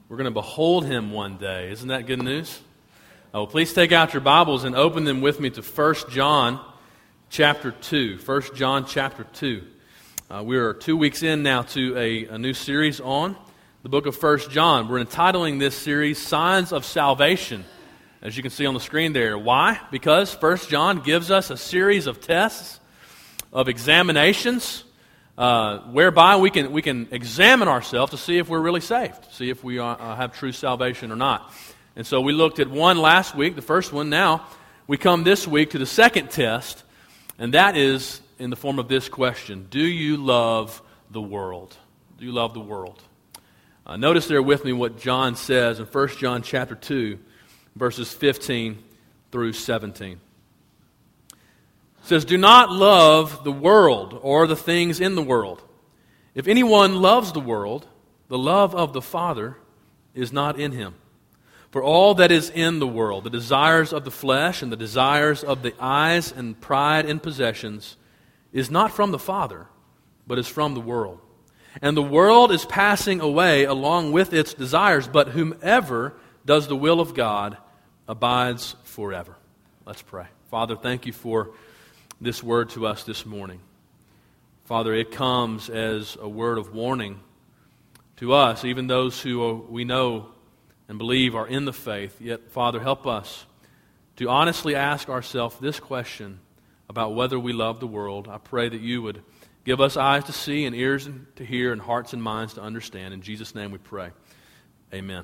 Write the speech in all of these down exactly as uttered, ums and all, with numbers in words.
We're going to behold Him one day. Isn't that good news? Oh, please take out your Bibles and open them with me to First John chapter two. First John chapter two. Uh, we are two weeks in now to a, a new series on the book of First John. We're entitling this series, Signs of Salvation, as you can see on the screen there. Why? Because First John gives us a series of tests, of examinations, uh, whereby we can we can examine ourselves to see if we're really saved, see if we are, uh, have true salvation or not. And so we looked at one last week, the first one. Now we come this week to the second test, and that is in the form of this question: do you love the world? Do you love the world? Uh, notice there with me what John says in First John chapter two, verses fifteen through seventeen. It says, "Do not love the world or the things in the world. If anyone loves the world, the love of the Father is not in him. For all that is in the world, the desires of the flesh and the desires of the eyes and pride in possessions, is not from the Father, but is from the world. And the world is passing away along with its desires, but whomever does the will of God abides forever." Let's pray. Father, thank you for this word to us this morning. Father, it comes as a word of warning to us, even those who we know and believe are in the faith. Yet, Father, help us to honestly ask ourselves this question about whether we love the world. I pray that you would give us eyes to see and ears to hear and hearts and minds to understand. In Jesus' name we pray. Amen.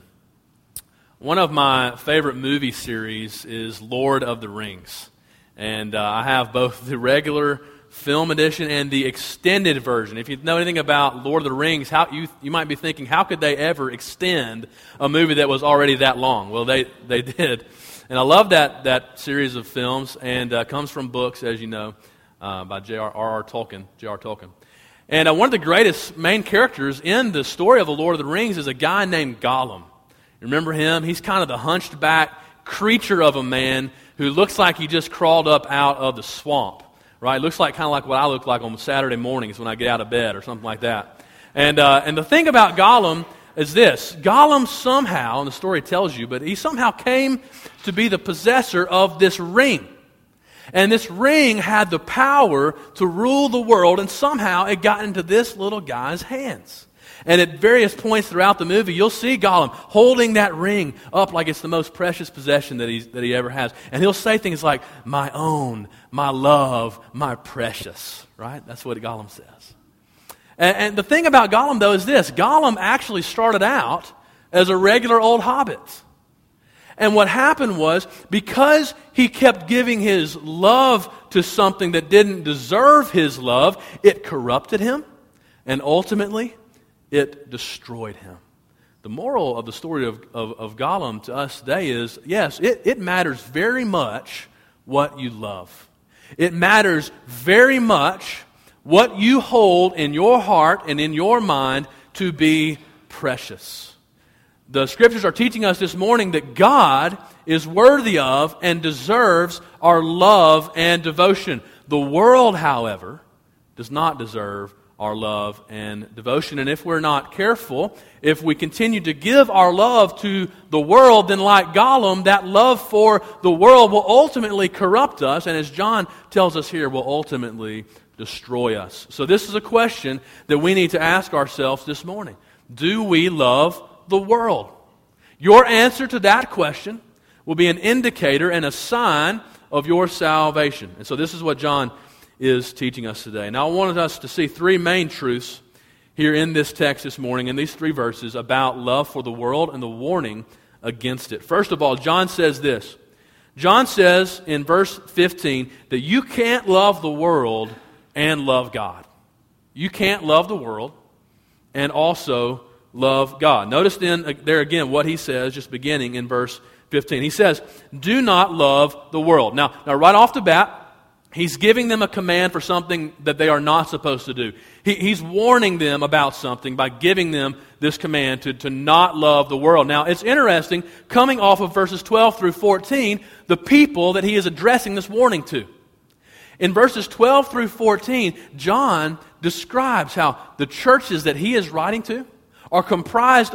One of my favorite movie series is Lord of the Rings. And uh, I have both the regular film edition and the extended version. If you know anything about Lord of the Rings, how you you might be thinking, how could they ever extend a movie that was already that long? Well, they, they did. And I love that that series of films, and uh, comes from books, as you know, uh, by J R R Tolkien. J R Tolkien. And uh, one of the greatest main characters in the story of the Lord of the Rings is a guy named Gollum. Remember him? He's kind of the hunched back creature of a man who looks like he just crawled up out of the swamp, right? Looks like kind of like what I look like on Saturday mornings when I get out of bed or something like that. And uh, and the thing about Gollum is this: Gollum somehow, and the story tells you, but he somehow came to be the possessor of this ring. And this ring had the power to rule the world, and somehow it got into this little guy's hands. And at various points throughout the movie, you'll see Gollum holding that ring up like it's the most precious possession that, he's, that he ever has. And he'll say things like, "My own, my love, my precious." Right? That's what Gollum says. And, and the thing about Gollum, though, is this. Gollum actually started out as a regular old hobbit. And what happened was, because he kept giving his love to something that didn't deserve his love, it corrupted him, and ultimately it destroyed him. The moral of the story of, of, of Gollum to us today is, yes, it, it matters very much what you love. It matters very much what you hold in your heart and in your mind to be precious. The Scriptures are teaching us this morning that God is worthy of and deserves our love and devotion. The world, however, does not deserve our love and devotion. And if we're not careful, if we continue to give our love to the world, then like Gollum, that love for the world will ultimately corrupt us, and as John tells us here, will ultimately destroy us. So this is a question that we need to ask ourselves this morning. Do we love the world? Your answer to that question will be an indicator and a sign of your salvation. And so this is what John is teaching us today. Now, I wanted us to see three main truths here in this text this morning, in these three verses, about love for the world and the warning against it. First of all, John says this. John says in verse fifteen that you can't love the world and love God. You can't love the world and also love God. Notice then there again what he says, just beginning in verse fifteen. He says, "Do not love the world." Now, now right off the bat, he's giving them a command for something that they are not supposed to do. He, he's warning them about something by giving them this command to, to not love the world. Now, it's interesting, coming off of verses twelve through fourteen, the people that he is addressing this warning to. In verses twelve through fourteen, John describes how the churches that he is writing to are comprised of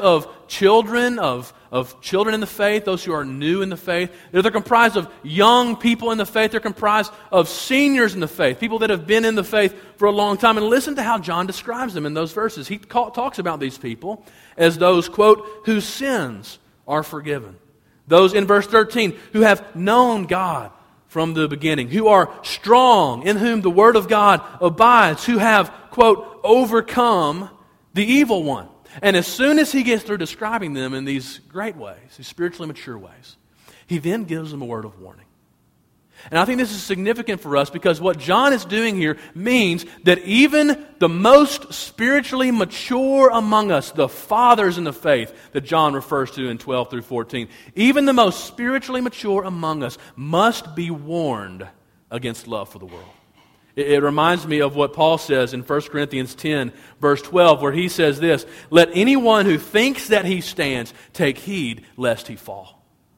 children, of, of children in the faith, those who are new in the faith. They're, they're comprised of young people in the faith. They're comprised of seniors in the faith, people that have been in the faith for a long time. And listen to how John describes them in those verses. He ca- talks about these people as those, quote, whose sins are forgiven. Those in verse thirteen who have known God from the beginning, who are strong, in whom the word of God abides, who have, quote, overcome the evil one. And as soon as he gets through describing them in these great ways, these spiritually mature ways, he then gives them a word of warning. And I think this is significant for us because what John is doing here means that even the most spiritually mature among us, the fathers in the faith that John refers to in twelve through fourteen, even the most spiritually mature among us must be warned against love for the world. It, it reminds me of what Paul says in First Corinthians ten, verse twelve, where he says this, "Let anyone who thinks that he stands take heed lest he fall."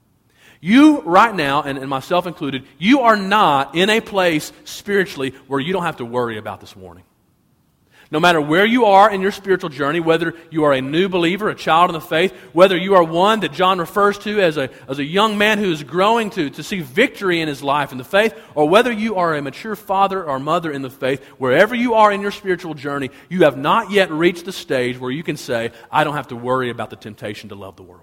You right now, and, and myself included, you are not in a place spiritually where you don't have to worry about this warning. No matter where you are in your spiritual journey, whether you are a new believer, a child in the faith, whether you are one that John refers to as a, as a young man who is growing to, to see victory in his life in the faith, or whether you are a mature father or mother in the faith, wherever you are in your spiritual journey, you have not yet reached the stage where you can say, I don't have to worry about the temptation to love the world.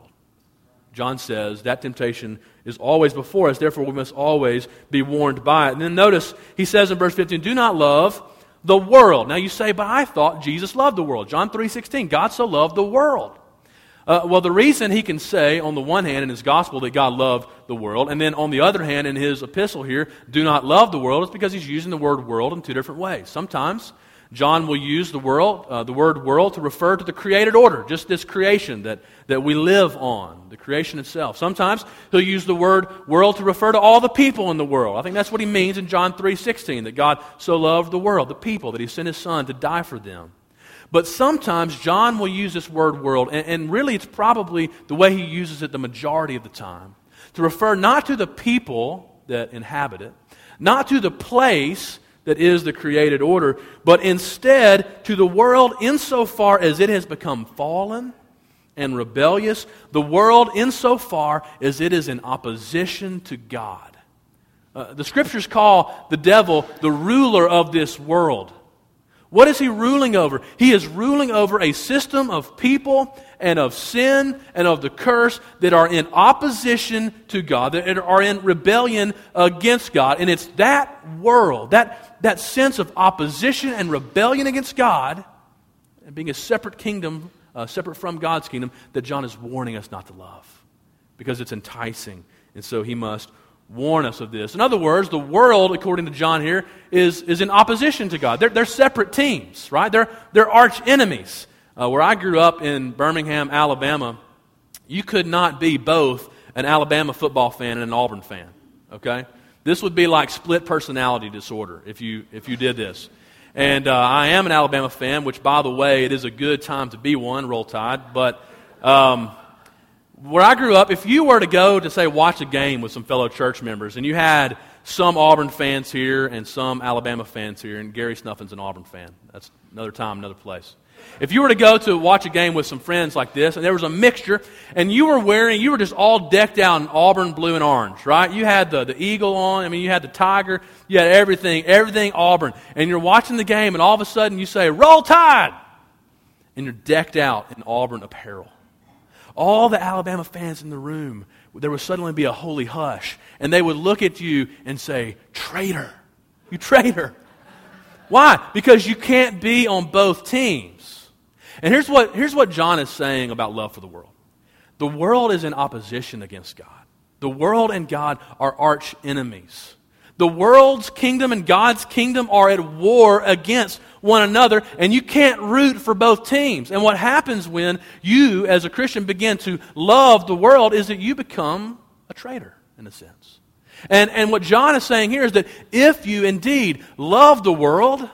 John says that temptation is always before us, therefore we must always be warned by it. And then notice, he says in verse fifteen, do not love the world. Now you say, but I thought Jesus loved the world. John three sixteen, God so loved the world. Uh, well, the reason he can say on the one hand in his gospel that God loved the world, and then on the other hand in his epistle here, do not love the world, is because he's using the word world in two different ways. Sometimes John will use the world, uh, the word world to refer to the created order, just this creation that, that we live on, the creation itself. Sometimes he'll use the word world to refer to all the people in the world. I think that's what he means in John three sixteen, that God so loved the world, the people, that he sent his Son to die for them. But sometimes John will use this word world, and, and really it's probably the way he uses it the majority of the time, to refer not to the people that inhabit it, not to the place that is the created order, but instead to the world insofar as it has become fallen and rebellious, the world insofar as it is in opposition to God. Uh, the Scriptures call the devil the ruler of this world. What is he ruling over? He is ruling over a system of people and of sin and of the curse that are in opposition to God, that are in rebellion against God. And it's that world, that, that sense of opposition and rebellion against God, and being a separate kingdom, uh, separate from God's kingdom, that John is warning us not to love, because it's enticing. And so he must warn us of this. In other words, the world, according to John here, is, is in opposition to God. They're, they're separate teams, right? They're, they're arch enemies. Uh, where I grew up in Birmingham, Alabama, you could not be both an Alabama football fan and an Auburn fan, okay? This would be like split personality disorder if you if you did this. And uh, I am an Alabama fan, which, by the way, it is a good time to be one, Roll Tide. But um, where I grew up, if you were to go to, say, watch a game with some fellow church members, and you had some Auburn fans here and some Alabama fans here, and Gary Snuffin's an Auburn fan. That's another time, another place. If you were to go to watch a game with some friends like this, and there was a mixture, and you were wearing, you were just all decked out in Auburn blue and orange, right? You had the, the eagle on, I mean, you had the tiger, you had everything, everything Auburn. And you're watching the game, and all of a sudden you say, Roll Tide! And you're decked out in Auburn apparel. All the Alabama fans in the room, there would suddenly be a holy hush, and they would look at you and say, traitor, you traitor. Why? Because you can't be on both teams. And here's what, here's what John is saying about love for the world. The world is in opposition against God. The world and God are arch enemies. The world's kingdom and God's kingdom are at war against one another, and you can't root for both teams. And what happens when you, as a Christian, begin to love the world is that you become a traitor, in a sense. And, and what John is saying here is that if you indeed love the world,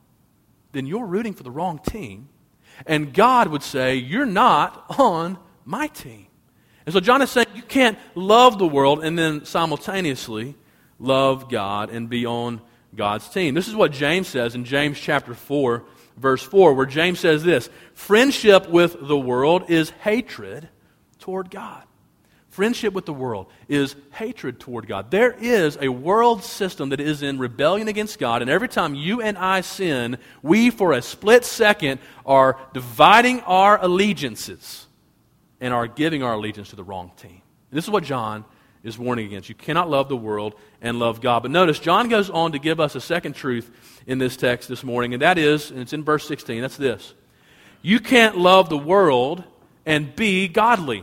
then you're rooting for the wrong team. And God would say, you're not on my team. And so John is saying you can't love the world and then simultaneously love God and be on God's team. This is what James says in James chapter four, verse four, where James says this, friendship with the world is hatred toward God. Friendship with the world is hatred toward God. There is a world system that is in rebellion against God, and every time you and I sin, we for a split second are dividing our allegiances and are giving our allegiance to the wrong team. And this is what John is warning against. You cannot love the world and love God. But notice, John goes on to give us a second truth in this text this morning, and that is, and it's in verse sixteen, that's this. You can't love the world and be godly.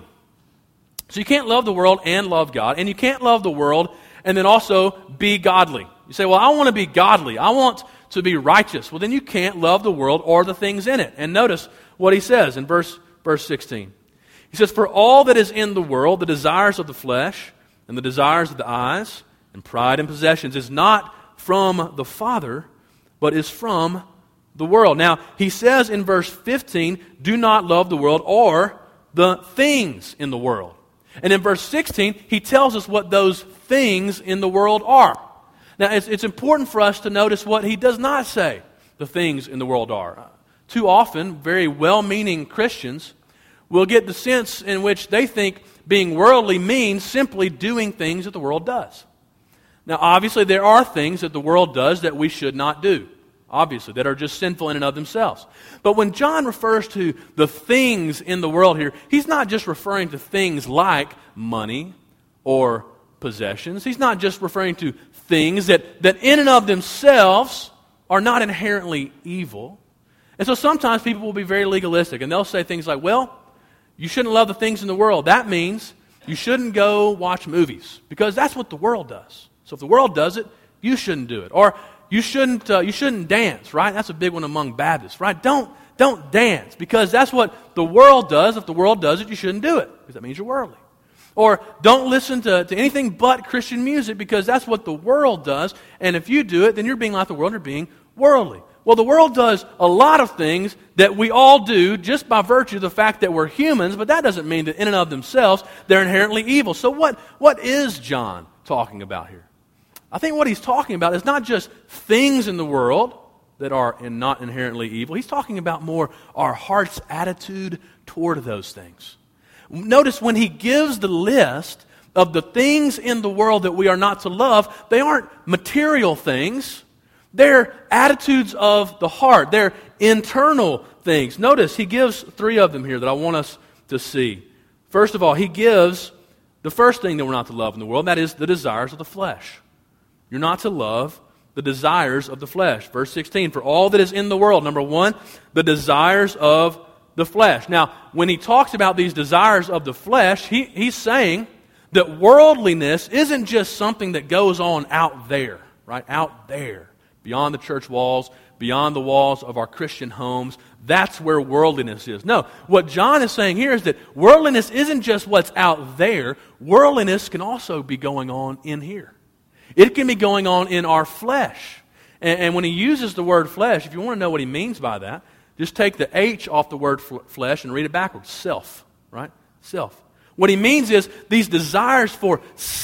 So you can't love the world and love God, and you can't love the world and then also be godly. You say, well, I want to be godly. I want to be righteous. Well, then you can't love the world or the things in it. And notice what he says in verse, verse sixteen. He says, for all that is in the world, the desires of the flesh and the desires of the eyes and pride and possessions is not from the Father, but is from the world. Now, he says in verse fifteen, do not love the world or the things in the world. And in verse sixteen, he tells us what those things in the world are. Now, it's, it's important for us to notice what he does not say the things in the world are. Too often, very well-meaning Christians will get the sense in which they think being worldly means simply doing things that the world does. Now, obviously, there are things that the world does that we should not do. Obviously, that are just sinful in and of themselves. But when John refers to the things in the world here, he's not just referring to things like money or possessions. He's not just referring to things that, that in and of themselves are not inherently evil. And so sometimes people will be very legalistic, and they'll say things like, well, you shouldn't love the things in the world. That means you shouldn't go watch movies, because that's what the world does. So if the world does it, you shouldn't do it. Or You shouldn't, uh, you shouldn't dance, right? That's a big one among Baptists, right? Don't, don't dance, because that's what the world does. If the world does it, you shouldn't do it, because that means you're worldly. Or don't listen to, to anything but Christian music, because that's what the world does. And if you do it, then you're being like the world, you're being worldly. Well, the world does a lot of things that we all do just by virtue of the fact that we're humans, but that doesn't mean that in and of themselves they're inherently evil. So what, what is John talking about here? I think what he's talking about is not just things in the world that are in not inherently evil. He's talking about more our heart's attitude toward those things. Notice when he gives the list of the things in the world that we are not to love, they aren't material things. They're attitudes of the heart. They're internal things. Notice he gives three of them here that I want us to see. First of all, he gives the first thing that we're not to love in the world, and that is the desires of the flesh. You're not to love the desires of the flesh. Verse sixteen, for all that is in the world, number one, the desires of the flesh. Now, when he talks about these desires of the flesh, he, he's saying that worldliness isn't just something that goes on out there, right? Out there, beyond the church walls, beyond the walls of our Christian homes. That's where worldliness is. No, what John is saying here is that worldliness isn't just what's out there. Worldliness can also be going on in here. It can be going on in our flesh. And, and when he uses the word flesh, if you want to know what he means by that, just take the H off the word flesh and read it backwards. Self, right? Self. What he means is these desires for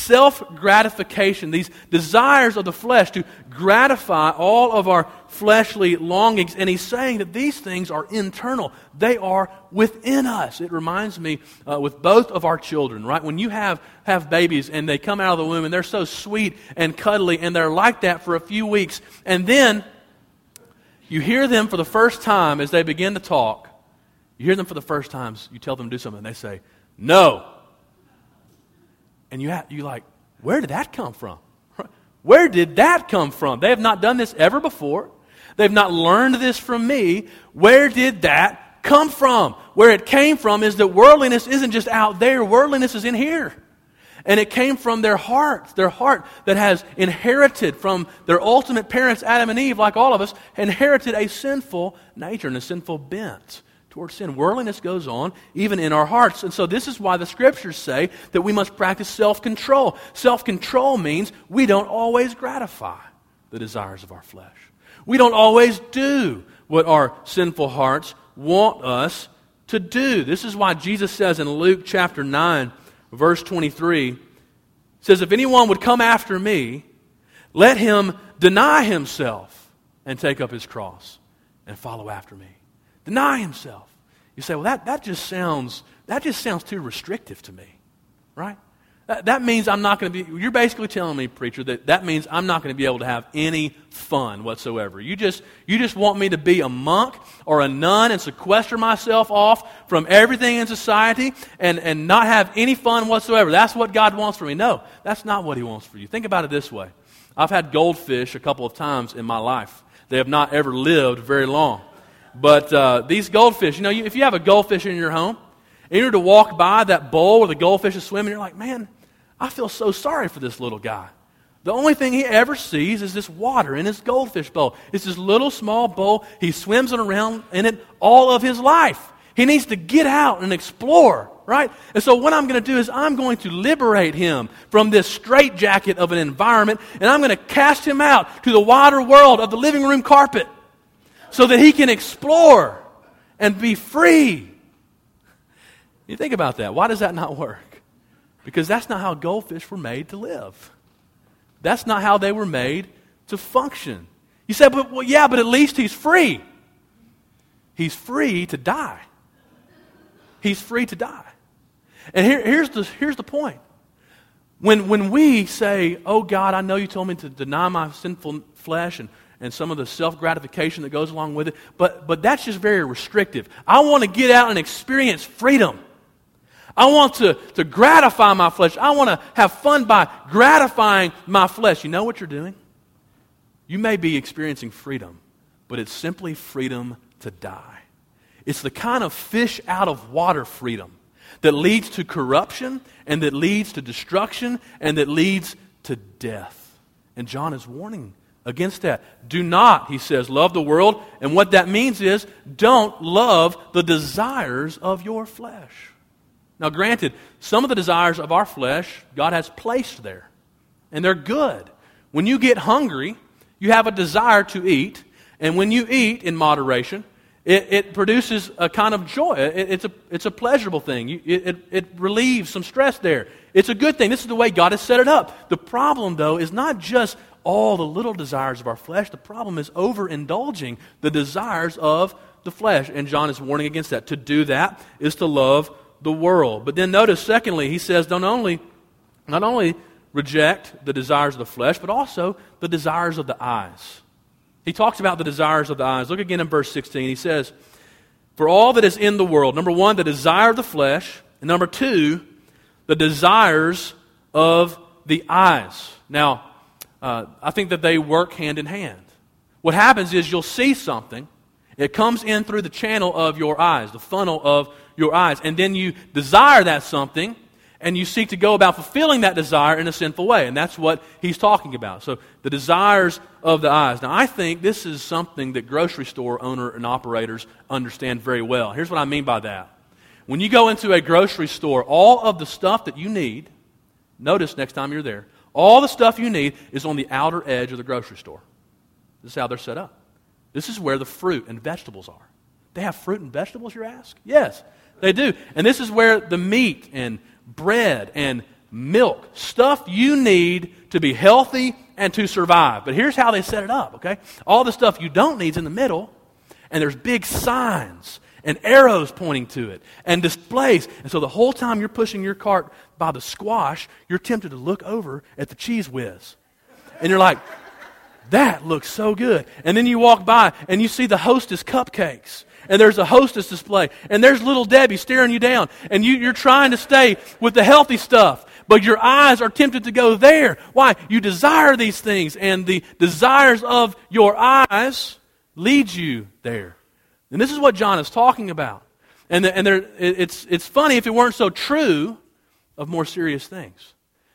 self-gratification, these desires of the flesh to gratify all of our fleshly longings. And he's saying that these things are internal. They are within us. It reminds me uh, with both of our children, right? When you have, have babies and they come out of the womb and they're so sweet and cuddly and they're like that for a few weeks. And then you hear them for the first time as they begin to talk. You hear them for the first time. You tell them to do something and they say, no. And you have, you like, where did that come from? Where did that come from? They have not done this ever before. They've not learned this from me. Where did that come from? Where it came from is that worldliness isn't just out there. Worldliness is in here. And it came from their heart, their heart that has inherited from their ultimate parents, Adam and Eve, like all of us, inherited a sinful nature and a sinful bent towards sin. Worldliness goes on even in our hearts. And so this is why the Scriptures say that we must practice self-control. Self-control means we don't always gratify the desires of our flesh. We don't always do what our sinful hearts want us to do. This is why Jesus says in Luke chapter nine, verse twenty-three, says, if anyone would come after me, let him deny himself and take up his cross and follow after me. Deny himself. You say, well, that, that just sounds that just sounds too restrictive to me, right? That, that means I'm not going to be, you're basically telling me, preacher, that that means I'm not going to be able to have any fun whatsoever. You just, you just want me to be a monk or a nun and sequester myself off from everything in society and, and not have any fun whatsoever. That's what God wants for me. No, that's not what he wants for you. Think about it this way. I've had goldfish a couple of times in my life. They have not ever lived very long. But uh, these goldfish, you know, you, if you have a goldfish in your home, and you're to walk by that bowl where the goldfish is swimming, you're like, man, I feel so sorry for this little guy. The only thing he ever sees is this water in his goldfish bowl. It's this little small bowl. He swims around in it all of his life. He needs to get out and explore, right? And so what I'm going to do is I'm going to liberate him from this straitjacket of an environment, and I'm going to cast him out to the wider world of the living room carpet so that he can explore and be free. You think about that. Why does that not work? Because that's not how goldfish were made to live. That's not how they were made to function. You say, but well, yeah, but at least he's free. He's free to die. He's free to die. And here, here's the here's the point. When when we say, oh God, I know you told me to deny my sinful flesh and, and some of the self-gratification that goes along with it, but but that's just very restrictive. I want to get out and experience freedom. I want to, to gratify my flesh. I want to have fun by gratifying my flesh. You know what you're doing? You may be experiencing freedom, but it's simply freedom to die. It's the kind of fish out of water freedom that leads to corruption and that leads to destruction and that leads to death. And John is warning against that. Do not, he says, love the world. And what that means is don't love the desires of your flesh. Now, granted, some of the desires of our flesh, God has placed there, and they're good. When you get hungry, you have a desire to eat, and when you eat in moderation, it, it produces a kind of joy. It, it's, a, it's a pleasurable thing. You, it, it relieves some stress there. It's a good thing. This is the way God has set it up. The problem, though, is not just all the little desires of our flesh. The problem is overindulging the desires of the flesh, and John is warning against that. To do that is to love the world. But then notice, secondly, he says don't only, not only reject the desires of the flesh, but also the desires of the eyes. He talks about the desires of the eyes. Look again in verse sixteen. He says, for all that is in the world, number one, the desire of the flesh, and number two, the desires of the eyes. Now, uh, I think that they work hand in hand. What happens is you'll see something, it comes in through the channel of your eyes, the funnel of your eyes, and then you desire that something, and you seek to go about fulfilling that desire in a sinful way, and that's what he's talking about. So the desires of the eyes. Now, I think this is something that grocery store owner and operators understand very well. Here's what I mean by that. When you go into a grocery store, all of the stuff that you need, notice next time you're there, all the stuff you need is on the outer edge of the grocery store. This is how they're set up. This is where the fruit and vegetables are. They have fruit and vegetables, you ask? Yes, they do. And this is where the meat and bread and milk, stuff you need to be healthy and to survive. But here's how they set it up, okay? All the stuff you don't need is in the middle, and there's big signs and arrows pointing to it and displays. And so the whole time you're pushing your cart by the squash, you're tempted to look over at the Cheese Whiz. And you're like, that looks so good. And then you walk by and you see the Hostess cupcakes. And there's a Hostess display. And there's little Debbie staring you down. And you, you're trying to stay with the healthy stuff. But your eyes are tempted to go there. Why? You desire these things. And the desires of your eyes lead you there. And this is what John is talking about. And, the, and there, it's, it's funny if it weren't so true of more serious things.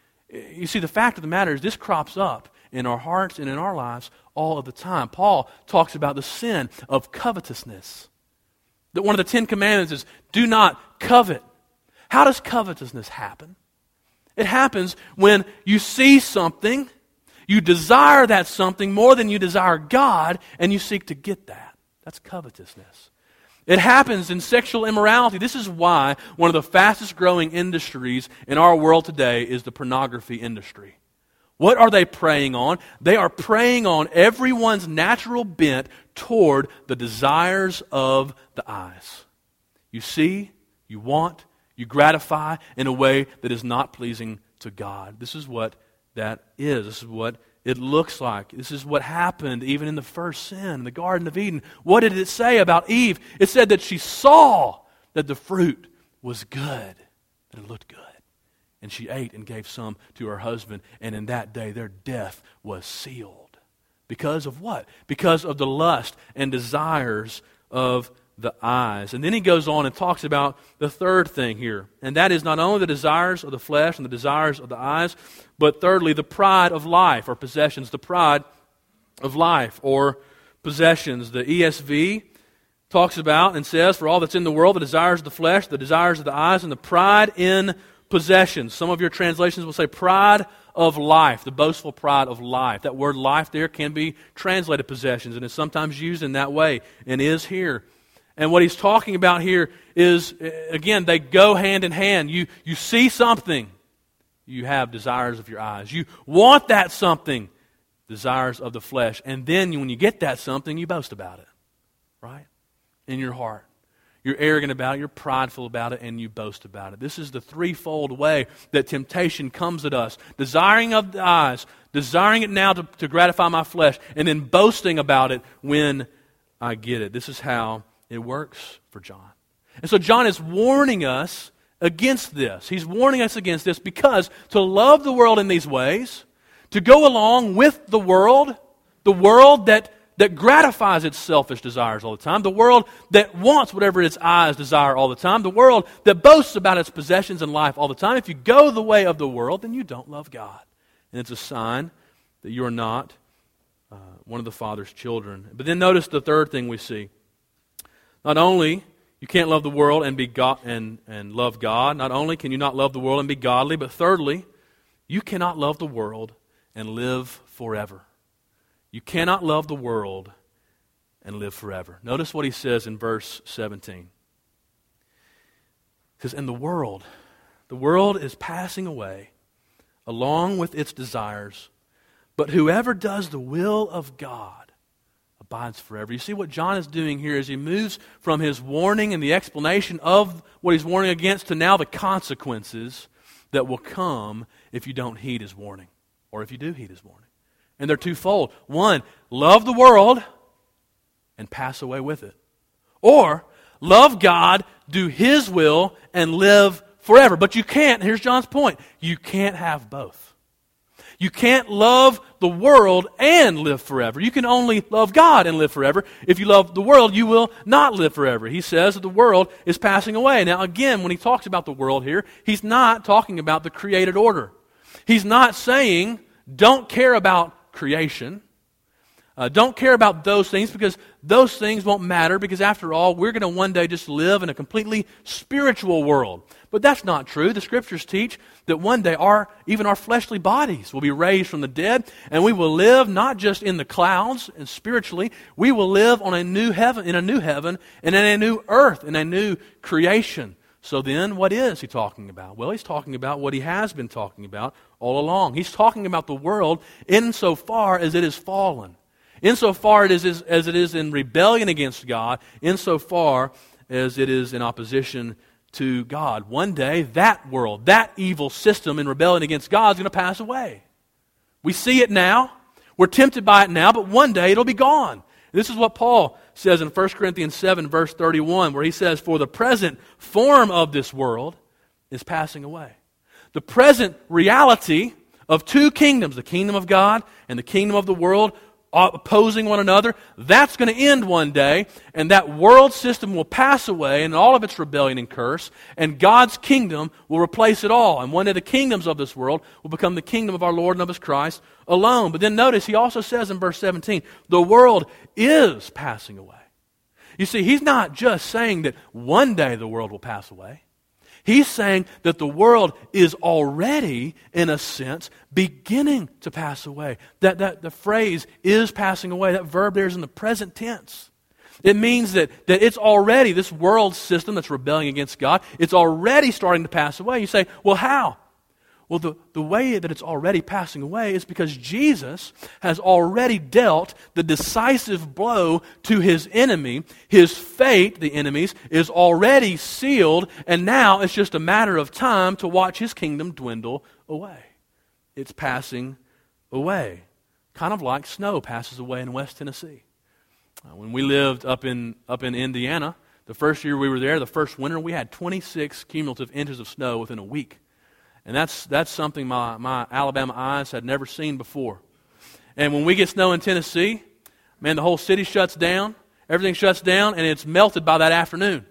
You see, the fact of the matter is this crops up in our hearts and in our lives all of the time. Paul talks about the sin of covetousness. That one of the Ten Commandments is, do not covet. How does covetousness happen? It happens when you see something, you desire that something more than you desire God, and you seek to get that. That's covetousness. It happens in sexual immorality. This is why one of the fastest growing industries in our world today is the pornography industry. What are they preying on? They are preying on everyone's natural bent toward the desires of the eyes. You see, you want, you gratify in a way that is not pleasing to God. This is what that is. This is what it looks like. This is what happened even in the first sin, in the Garden of Eden. What did it say about Eve? It said that she saw that the fruit was good, that it looked good. And she ate and gave some to her husband. And in that day, their death was sealed. Because of what? Because of the lust and desires of the eyes. And then he goes on and talks about the third thing here. And that is not only the desires of the flesh and the desires of the eyes, but thirdly, the pride of life or possessions. The pride of life or possessions. The E S V talks about and says, for all that's in the world, the desires of the flesh, the desires of the eyes, and the pride in possessions. Some of your translations will say pride of life, the boastful pride of life. That word life there can be translated possessions and is sometimes used in that way and is here. And what he's talking about here is, again, they go hand in hand. You, you see something, you have desires of your eyes. You want that something, desires of the flesh. And then when you get that something, you boast about it, right? In your heart. You're arrogant about it, you're prideful about it, and you boast about it. This is the threefold way that temptation comes at us. Desiring of the eyes, desiring it now to, to gratify my flesh, and then boasting about it when I get it. This is how it works for John. And so John is warning us against this. He's warning us against this because to love the world in these ways, to go along with the world, the world that that gratifies its selfish desires all the time, the world that wants whatever its eyes desire all the time, the world that boasts about its possessions and life all the time. If you go the way of the world, then you don't love God. And it's a sign that you are not uh, one of the Father's children. But then notice the third thing we see. Not only you can't love the world and be God and, and love God, not only can you not love the world and be godly, but thirdly, you cannot love the world and live forever. You cannot love the world and live forever. Notice what he says in verse seventeen. He says, "And the world, the world is passing away along with its desires, but whoever does the will of God abides forever." You see what John is doing here is he moves from his warning and the explanation of what he's warning against to now the consequences that will come if you don't heed his warning, or if you do heed his warning. And they're twofold. One, love the world and pass away with it. Or, love God, do His will, and live forever. But you can't, here's John's point, you can't have both. You can't love the world and live forever. You can only love God and live forever. If you love the world, you will not live forever. He says that the world is passing away. Now again, when he talks about the world here, he's not talking about the created order. He's not saying, don't care about creation. Uh, don't care about those things because those things won't matter because after all, we're going to one day just live in a completely spiritual world. But that's not true. The Scriptures teach that one day our even our fleshly bodies will be raised from the dead and we will live not just in the clouds and spiritually, we will live on a new heaven, in a new heaven and in a new earth, in a new creation. So then, what is he talking about? Well, he's talking about what he has been talking about all along. He's talking about the world insofar as it is fallen. Insofar as it is, as it is in rebellion against God, insofar as it is in opposition to God. One day, that world, that evil system in rebellion against God is going to pass away. We see it now. We're tempted by it now, but one day it'll be gone. This is what Paul says in First Corinthians seven, verse thirty-one, where he says, "For the present form of this world is passing away." The present reality of two kingdoms, the kingdom of God and the kingdom of the world, opposing one another, that's going to end one day, and that world system will pass away and all of its rebellion and curse, and God's kingdom will replace it all. And one day the kingdoms of this world will become the kingdom of our Lord and of His Christ alone. But then notice, he also says in verse seventeen, the world is passing away. You see, he's not just saying that one day the world will pass away. He's saying that the world is already, in a sense, beginning to pass away. That, that the phrase is passing away, that verb there is in the present tense. It means that, that it's already, this world system that's rebelling against God, it's already starting to pass away. You say, well, how? Well, the, the way that it's already passing away is because Jesus has already dealt the decisive blow to his enemy. His fate, the enemy's, is already sealed, and now it's just a matter of time to watch his kingdom dwindle away. It's passing away, kind of like snow passes away in West Tennessee. Uh, when we lived up in up in Indiana, the first year we were there, the first winter, we had twenty-six cumulative inches of snow within a week. And that's that's something my, my Alabama eyes had never seen before. And when we get snow in Tennessee, man, the whole city shuts down. Everything shuts down, and it's melted by that afternoon.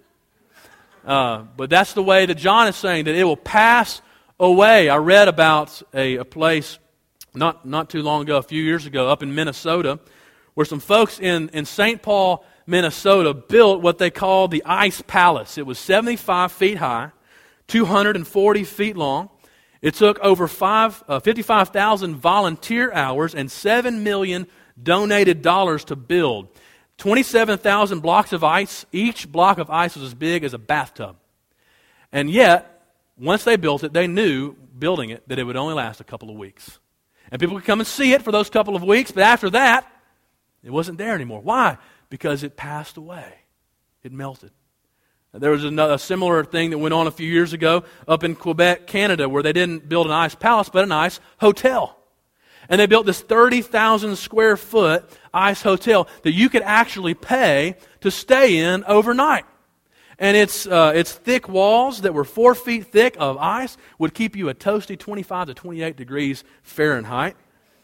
Uh, but that's the way that John is saying, that it will pass away. I read about a, a place not, not too long ago, a few years ago, up in Minnesota, where some folks in, in Saint Paul, Minnesota, built what they called the Ice Palace. It was seventy-five feet high, two hundred forty feet long. It took over five, uh, fifty-five thousand volunteer hours and seven million dollars donated dollars to build. twenty-seven thousand blocks of ice. Each block of ice was as big as a bathtub. And yet, once they built it, they knew, building it, that it would only last a couple of weeks. And people could come and see it for those couple of weeks, but after that, it wasn't there anymore. Why? Because it passed away. It melted. There was another, a similar thing that went on a few years ago up in Quebec, Canada, where they didn't build an ice palace, but an ice hotel. And they built this thirty thousand square foot ice hotel that you could actually pay to stay in overnight. And its uh, its thick walls that were four feet thick of ice would keep you a toasty twenty-five to twenty-eight degrees Fahrenheit.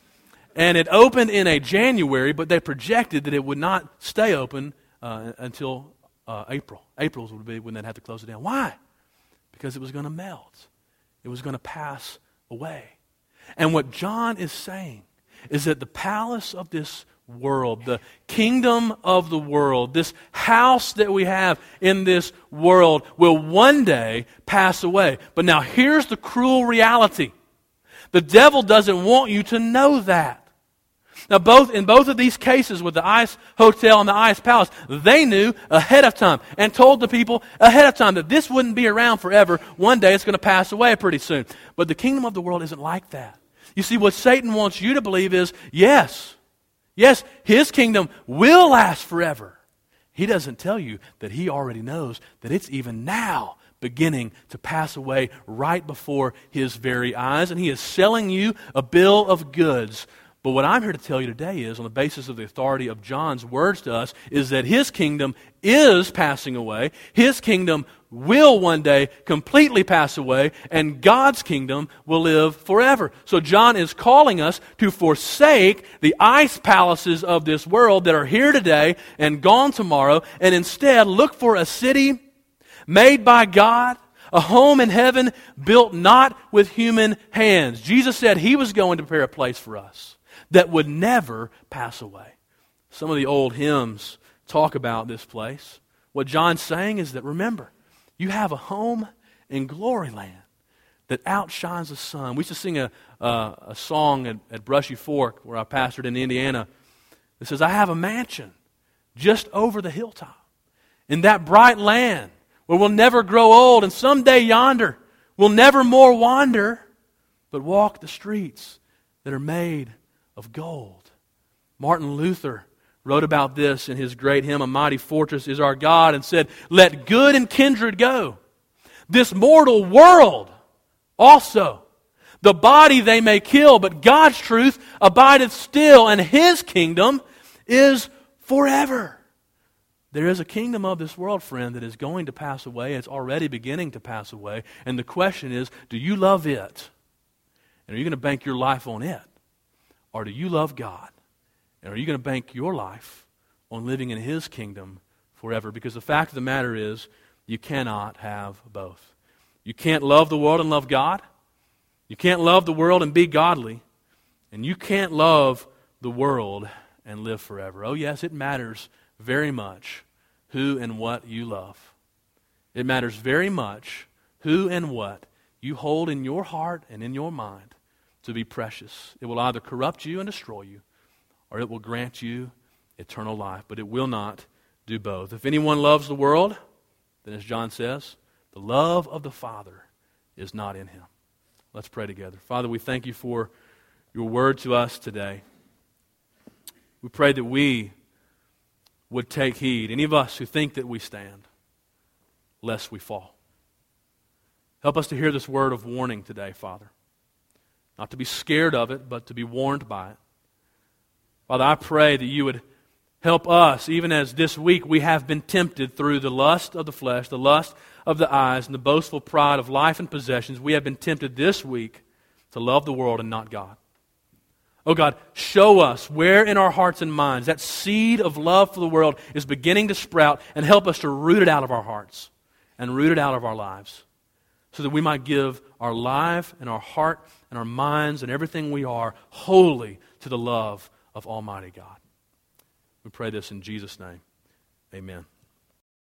And it opened in a January, but they projected that it would not stay open uh, until Uh, April. April's would be when they'd have to close it down. Why? Because it was going to melt. It was going to pass away. And what John is saying is that the palace of this world, the kingdom of the world, this house that we have in this world will one day pass away. But now here's the cruel reality. The devil doesn't want you to know that. Now, both in both of these cases with the ice hotel and the ice palace, they knew ahead of time and told the people ahead of time that this wouldn't be around forever. One day it's going to pass away pretty soon. But the kingdom of the world isn't like that. You see, what Satan wants you to believe is, yes, yes, his kingdom will last forever. He doesn't tell you that he already knows that it's even now beginning to pass away right before his very eyes, and he is selling you a bill of goods. But what I'm here to tell you today is, on the basis of the authority of John's words to us, is that his kingdom is passing away. His kingdom will one day completely pass away, and God's kingdom will live forever. So John is calling us to forsake the ice palaces of this world that are here today and gone tomorrow, and instead look for a city made by God, a home in heaven built not with human hands. Jesus said he was going to prepare a place for us that would never pass away. Some of the old hymns talk about this place. What John's saying is that, remember, you have a home in glory land that outshines the sun. We used to sing a, uh, a song at, at Brushy Fork, where I pastored in Indiana, that says, I have a mansion just over the hilltop in that bright land where we'll never grow old, and someday yonder we'll never more wander, but walk the streets that are made of gold. Martin Luther wrote about this in his great hymn, A Mighty Fortress is Our God, and said, let good and kindred go. This mortal world also. The body they may kill, but God's truth abideth still, and his kingdom is forever. There is a kingdom of this world, friend, that is going to pass away. It's already beginning to pass away. And the question is, do you love it? And are you going to bank your life on it? Or do you love God? And are you going to bank your life on living in his kingdom forever? Because the fact of the matter is, you cannot have both. You can't love the world and love God. You can't love the world and be godly. And you can't love the world and live forever. Oh yes, it matters very much who and what you love. It matters very much who and what you hold in your heart and in your mind to be precious. It will either corrupt you and destroy you, or it will grant you eternal life. But it will not do both. If anyone loves the world, then as John says, the love of the Father is not in him. Let's pray together. Father, we thank you for your word to us today. We pray that we would take heed, any of us who think that we stand, lest we fall. Help us to hear this word of warning today, Father. Not to be scared of it, but to be warned by it. Father, I pray that you would help us, even as this week we have been tempted through the lust of the flesh, the lust of the eyes, and the boastful pride of life and possessions. We have been tempted this week to love the world and not God. Oh God, show us where in our hearts and minds that seed of love for the world is beginning to sprout, and help us to root it out of our hearts and root it out of our lives, so that we might give our life and our heart and our minds and everything we are wholly to the love of Almighty God. We pray this in Jesus' name. Amen.